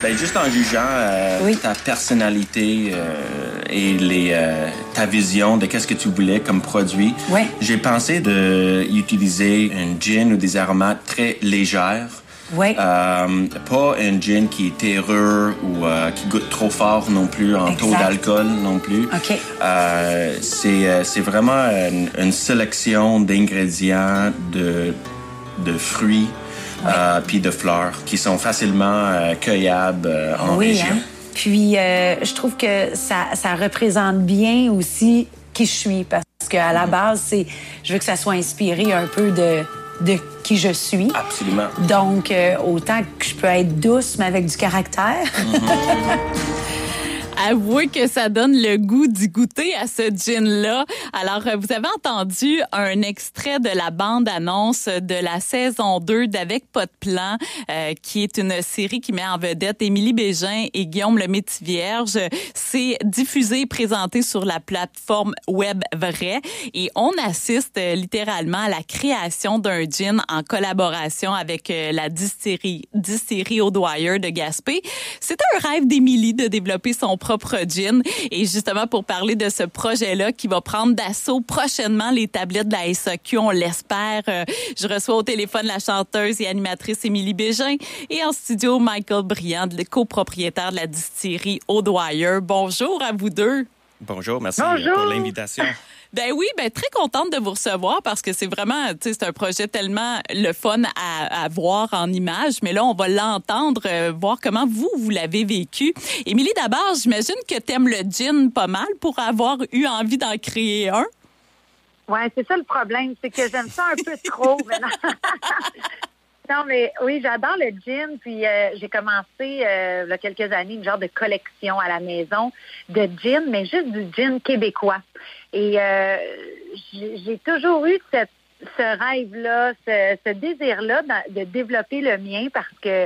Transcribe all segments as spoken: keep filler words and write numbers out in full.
Ben, juste en jugeant euh, oui. ta personnalité euh, et les, euh, ta vision de qu'est-ce que tu voulais comme produit, oui. j'ai pensé d'utiliser une gin ou des aromates très légères. Oui. Euh, pas un gin qui est terreux ou euh, qui goûte trop fort non plus, en exact. Taux d'alcool non plus. OK. Euh, c'est, c'est vraiment une, une sélection d'ingrédients, de, de fruits, oui. euh, puis de fleurs qui sont facilement euh, cueillables euh, en oui, région. Hein? Puis, euh, je trouve que ça, ça représente bien aussi qui je suis parce qu'à la base, c'est, je veux que ça soit inspiré un peu de... de qui je suis. Absolument. Donc, euh, autant que je peux être douce, mais avec du caractère. Mm-hmm. Avouez que ça donne le goût d'y goûter à ce gin-là. Alors, vous avez entendu un extrait de la bande-annonce de la saison deux d'Avec pas de plan, euh, qui est une série qui met en vedette Émilie Bégin et Guillaume Lemaitre-Vierge. C'est diffusé et présenté sur la plateforme Web Vrai et on assiste euh, littéralement à la création d'un gin en collaboration avec euh, la distillerie, distillerie O'Dwyer de Gaspé. C'était un rêve d'Émilie de développer son propre gin. Et justement, pour parler de ce projet-là qui va prendre d'assaut prochainement les tablettes de la S A Q, on l'espère. Euh, je reçois au téléphone la chanteuse et animatrice Émilie Bégin et en studio Michael Briand, le copropriétaire de la distillerie O'Dwyer. Bonjour à vous deux. Bonjour, merci Bonjour. pour l'invitation. Ben oui, ben très contente de vous recevoir parce que c'est vraiment, tu sais, c'est un projet tellement le fun à, à voir en images, mais là, on va l'entendre, euh, voir comment vous, vous l'avez vécu. Émilie, d'abord, j'imagine que t'aimes le gin pas mal pour avoir eu envie d'en créer un. Ouais, c'est ça le problème, c'est que j'aime ça un peu trop maintenant. Non, mais oui, j'adore le gin. Puis euh, j'ai commencé euh, il y a quelques années une genre de collection à la maison de gin, mais juste du gin québécois. Et euh, j'ai, j'ai toujours eu cette, ce rêve-là, ce, ce désir-là de, de développer le mien parce que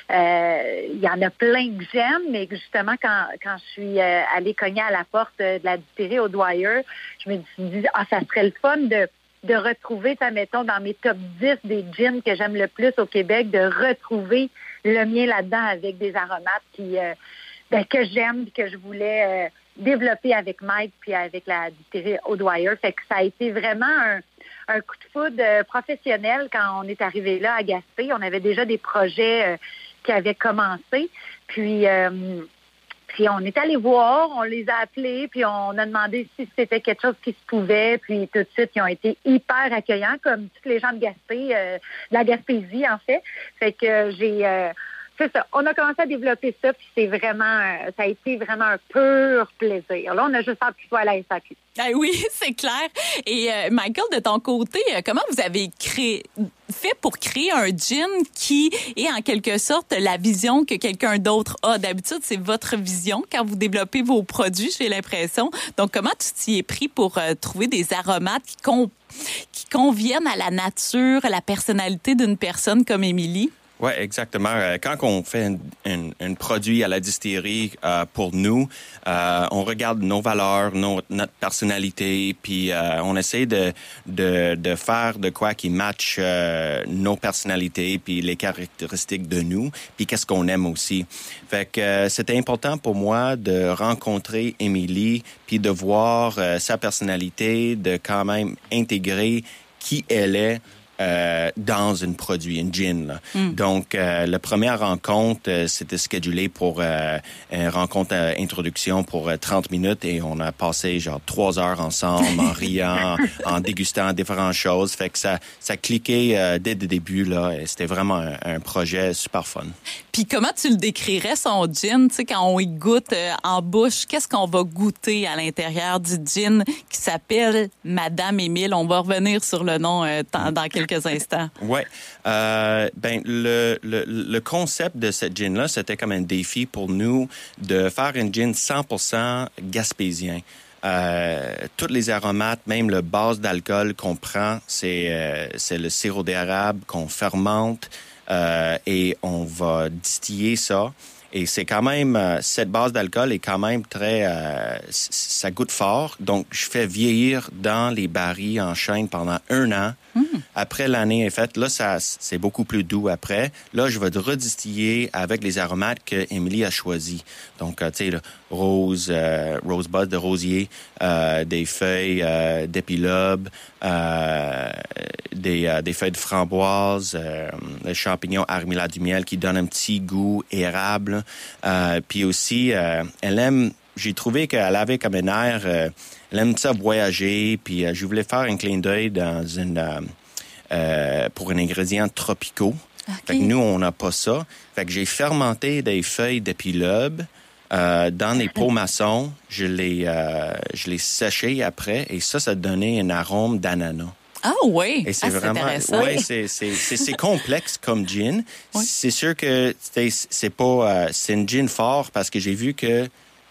euh, il y en a plein que j'aime, mais que justement, quand, quand je suis euh, allée cogner à la porte de la distillerie O'Dwyer, je me suis dit, ah, ça serait le fun de de retrouver, ça mettons, dans mes top dix des gins que j'aime le plus au Québec, de retrouver le mien là-dedans avec des aromates qui, euh, ben, que j'aime, que je voulais euh, développer avec Mike puis avec la distillerie O'Dwyer. Fait que ça a été vraiment un, un coup de foudre euh, professionnel quand on est arrivé là à Gaspé. On avait déjà des projets euh, qui avaient commencé. Puis... Euh, Puis on est allé voir, on les a appelés, puis on a demandé si c'était quelque chose qui se pouvait. Puis tout de suite, ils ont été hyper accueillants, comme tous les gens de Gaspé, euh, de la Gaspésie, en fait. Fait que j'ai... Euh, c'est ça. On a commencé à développer ça, puis c'est vraiment... Euh, ça a été vraiment un pur plaisir. Là, on a juste hâte qu'il soit à la S A Q. Ah oui, c'est clair. Et euh, Michael, de ton côté, euh, comment vous avez créé, fait pour créer un gin qui est en quelque sorte la vision que quelqu'un d'autre a? D'habitude, c'est votre vision quand vous développez vos produits, j'ai l'impression. Donc, comment tu t'y es pris pour euh, trouver des aromates qui, con- qui conviennent à la nature, à la personnalité d'une personne comme Émilie? Oui, exactement. Quand on fait un, un, un produit à la distillerie, euh, pour nous, euh, on regarde nos valeurs, nos, notre personnalité, puis euh, on essaie de, de, de faire de quoi qui match euh, nos personnalités, puis les caractéristiques de nous, puis qu'est-ce qu'on aime aussi. Fait que euh, c'était important pour moi de rencontrer Émilie, puis de voir euh, sa personnalité, de quand même intégrer qui elle est Euh, dans un produit, un gin. Là. Mm. Donc, euh, la première rencontre, euh, c'était schedulé pour euh, une rencontre euh, introduction pour euh, trente minutes et on a passé genre trois heures ensemble en riant, en dégustant différentes choses. Fait que ça, ça cliquait euh, dès le début là. Et c'était vraiment un, un projet super fun. Puis comment tu le décrirais, son gin? Tu sais, quand on y goûte euh, en bouche, qu'est-ce qu'on va goûter à l'intérieur du gin qui s'appelle Madame Émile? On va revenir sur le nom euh, dans, dans quelques instants. Oui. Euh, ben, le, le, le concept de cette gin-là, c'était comme un défi pour nous de faire une gin cent pour cent gaspésien. Euh, tous les aromates, même le base d'alcool qu'on prend, c'est, euh, c'est le sirop d'érable qu'on fermente euh, et on va distiller ça. Et c'est quand même, euh, cette base d'alcool est quand même très, euh, ça goûte fort. Donc, je fais vieillir dans les barils en chêne pendant un an. Mmh. Après l'année est faite, là, ça, c'est beaucoup plus doux après. Là, je vais redistiller avec les aromates que Émilie a choisis. Donc, euh, tu sais, le rose, euh, rosebud de rosier, euh, des feuilles euh, d'épilobe, euh, des, euh, des feuilles de framboise, euh, les champignons armilla du miel qui donnent un petit goût érable. Euh, puis aussi, euh, elle aime, j'ai trouvé qu'elle avait comme un air, euh, elle aime ça voyager, puis euh, je voulais faire un clin d'œil dans une, euh, euh, pour un ingrédient tropicaux. Okay. Fait que nous, on n'a pas ça. Fait que j'ai fermenté des feuilles d'épilobe euh, dans des pots maçons. Je les, euh, je les séchais après, et ça, ça donnait un arôme d'ananas. Ah oui, et c'est, ah, vraiment, c'est intéressant. Ouais, c'est, c'est, c'est, c'est complexe comme gin. Oui. C'est sûr que c'est, c'est pas, euh, c'est une gin fort parce que j'ai vu que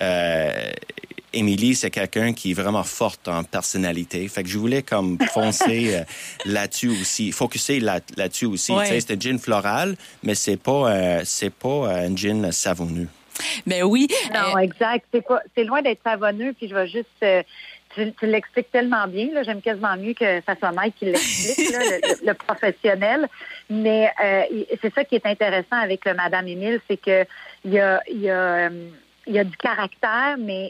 euh, Émilie, c'est quelqu'un qui est vraiment forte en personnalité. Fait que je voulais comme foncer euh, là-dessus aussi, focuser là, là-dessus aussi. Oui. Tu sais, c'est une gin florale, mais c'est pas, euh, c'est pas euh, une gin savonneux. Mais oui. Non, euh... exact. C'est pas, c'est loin d'être savonneux. Puis je vais juste. Euh, Tu, tu l'expliques tellement bien, là, j'aime quasiment mieux que ça soit Mike qui l'explique, là, le, le, le professionnel. Mais euh, c'est ça qui est intéressant avec le Madame Émile, c'est que il y a, il y a, il y a du caractère, mais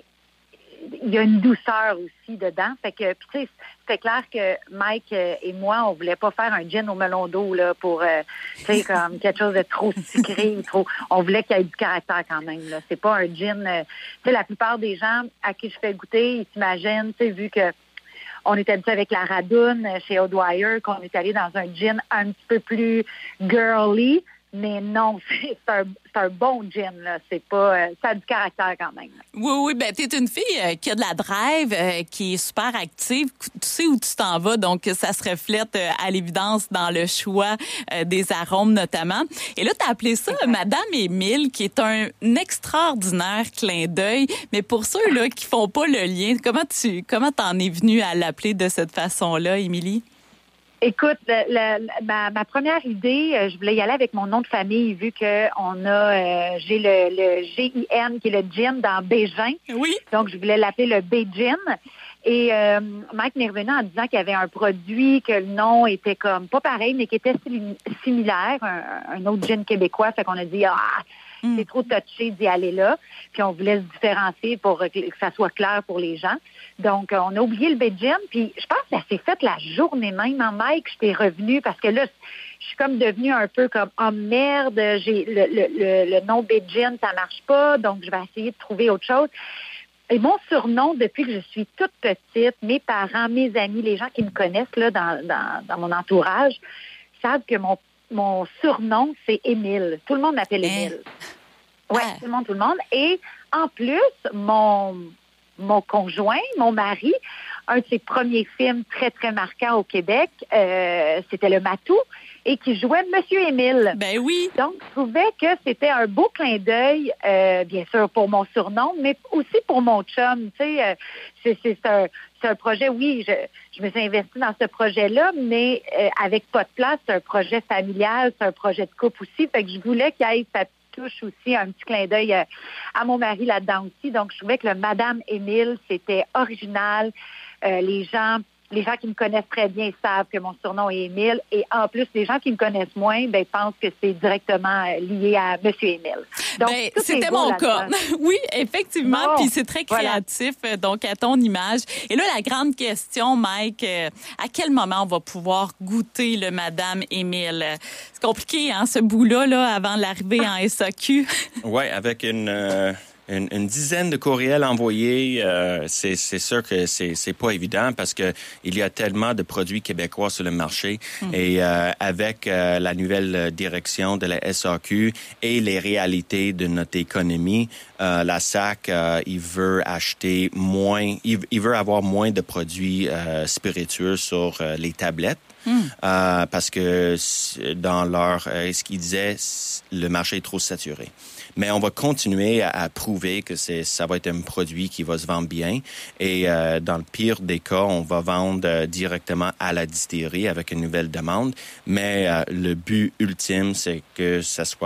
il y a une douceur aussi dedans. Fait que, puis tu sais, c'était clair que Mike et moi, on voulait pas faire un gin au melon d'eau là pour, euh, tu sais, comme quelque chose de trop sucré ou trop. On voulait qu'il y ait du caractère quand même. Là, c'est pas un gin. Euh, tu sais, la plupart des gens à qui je fais goûter, ils s'imaginent, tu sais, vu que on est habitué avec la Radoune chez O'Dwyer, qu'on est allé dans un gin un petit peu plus girly. Mais non, c'est un, c'est un bon gin, là. C'est pas, euh, ça a du caractère quand même. Oui, oui, ben t'es une fille euh, qui a de la drive, euh, qui est super active. Tu sais où tu t'en vas, donc ça se reflète euh, à l'évidence dans le choix euh, des arômes notamment. Et là, t'as appelé ça okay. Madame Émile, qui est un extraordinaire clin d'œil. Mais pour ceux là qui font pas le lien, comment tu, comment t'en es venue à l'appeler de cette façon-là, Émilie? Écoute, le, le, ma, ma première idée, euh, je voulais y aller avec mon nom de famille vu que on a, euh, j'ai le, le G I N qui est le gin dans Bégin. Oui. Donc, je voulais l'appeler le B-Gin. Et euh, Mike m'est revenu en disant qu'il y avait un produit, que le nom était comme pas pareil, mais qui était similaire, un, un autre gin québécois. Fait qu'on a dit, ah, mm. c'est trop touché d'y aller là. Puis on voulait se différencier pour que ça soit clair pour les gens. Donc, on a oublié le B-Gin. Puis je pense que ça s'est fait la journée même en Mike. J'étais revenue parce que là, je suis comme devenue un peu comme, oh merde, j'ai le, le, le, le nom B-Gin, ça marche pas. Donc, je vais essayer de trouver autre chose. Et mon surnom, depuis que je suis toute petite, mes parents, mes amis, les gens qui me connaissent là dans, dans, dans mon entourage, savent que mon, mon surnom, c'est Émile. Tout le monde m'appelle Émile. Oui, tout le monde, tout le monde. Et en plus, mon, mon conjoint, mon mari, un de ses premiers films très, très marquants au Québec, euh, c'était Le Matou, et qui jouait Monsieur Émile. Ben oui. Donc, je trouvais que c'était un beau clin d'œil, euh, bien sûr, pour mon surnom, mais aussi pour mon chum. Tu sais, euh, c'est, c'est, c'est, un, c'est un projet, oui, je, je me suis investie dans ce projet-là, mais euh, avec Pas de place, c'est un projet familial, c'est un projet de couple aussi. Fait que je voulais qu'il y ait sa touche aussi, un petit clin d'œil euh, à mon mari là-dedans aussi. Donc, je trouvais que le Madame Émile, c'était original. Euh, les gens... Les gens qui me connaissent très bien savent que mon surnom est Émile. Et en plus, les gens qui me connaissent moins, ben, pensent que c'est directement lié à Monsieur Émile. Donc, ben, c'était mon cas. Oui, effectivement. Bon, puis c'est très créatif, voilà. Donc à ton image. Et là, la grande question, Mike, euh, à quel moment on va pouvoir goûter le Madame Émile? C'est compliqué, hein, ce bout-là, là, avant l'arrivée en S A Q. Oui, avec une... Euh... Une, une dizaine de courriels envoyés, euh, c'est, c'est sûr que c'est, c'est pas évident parce que il y a tellement de produits québécois sur le marché mmh. et euh, avec euh, la nouvelle direction de la S A Q et les réalités de notre économie, euh, la S A C, euh, il veut acheter moins, il, il veut avoir moins de produits euh, spiritueux sur euh, les tablettes. Mmh. Euh, parce que dans leur, euh, ce qu'ils disaient, le marché est trop saturé. Mais on va continuer à, à prouver que c'est, ça va être un produit qui va se vendre bien. Et euh, dans le pire des cas, on va vendre euh, directement à la distillerie avec une nouvelle demande. Mais euh, le but ultime, c'est que ça soit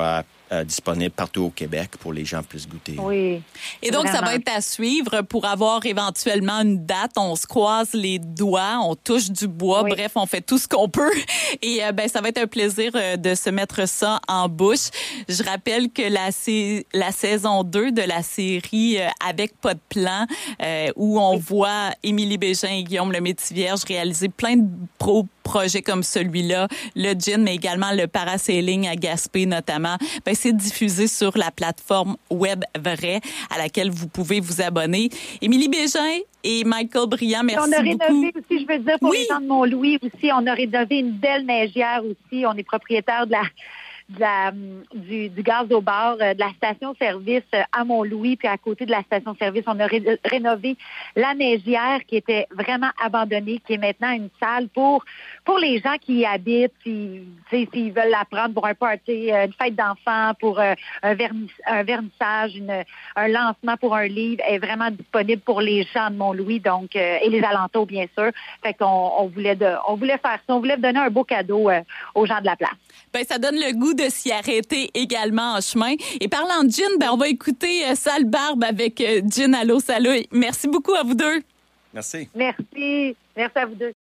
euh, disponible partout au Québec pour les gens puissent goûter. Oui. Et donc, vraiment. ça va être à suivre pour avoir éventuellement une date. On se croise les doigts, on touche du bois. Oui. Bref, on fait tout ce qu'on peut. Et euh, ben, ça va être un plaisir euh, de se mettre ça en bouche. Je rappelle que la, sa- la saison deux de la série euh, Avec pas de plan, euh, où on oui. voit Émilie Bégin et Guillaume Le Métivierge réaliser plein de pro projets comme celui-là, le gin, mais également le parasailing à Gaspé notamment, ben, c'est diffusé sur la plateforme Web Vrai à laquelle vous pouvez vous abonner. Émilie Bégin et Michael Brillant, merci beaucoup. On a rénové beaucoup. aussi, je veux dire, pour oui. les gens de Mont-Louis aussi, on a rénové une belle neigière aussi. On est propriétaire de la... De la, du, du gaz au bar, de la station-service à Mont-Louis, puis à côté de la station-service, on a ré- rénové la neigière qui était vraiment abandonnée, qui est maintenant une salle pour pour les gens qui y habitent, s'ils, s'ils veulent la prendre pour un party, une fête d'enfants, pour un, vernis, un vernissage, une, un lancement pour un livre, est vraiment disponible pour les gens de Mont-Louis, donc euh, et les alentours, bien sûr. Fait qu'on on voulait de, on voulait faire ça, on voulait donner un beau cadeau euh, aux gens de la place. Ben, ça donne le goût de s'y arrêter également en chemin. Et parlant de gin, ben, on va écouter euh, Sale Barbe avec euh, Gin à l'eau salut. Merci beaucoup à vous deux. Merci. Merci. Merci à vous deux.